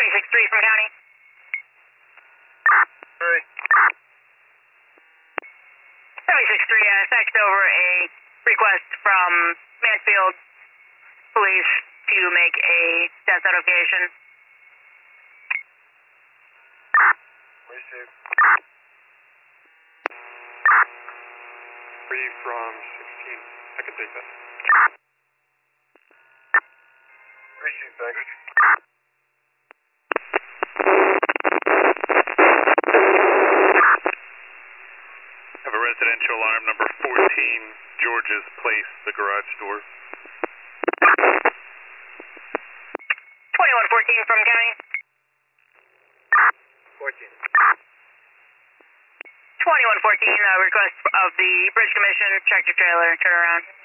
763 from county. 763, faxed over a request from Mansfield Police to make a death notification. Received. 3 from 16. I can take that. Received, thanks. Have a residential alarm number 14, George's Place, the garage door. 2114 from county. 14. 2114, request of the Bridge Commission, tractor trailer, turnaround.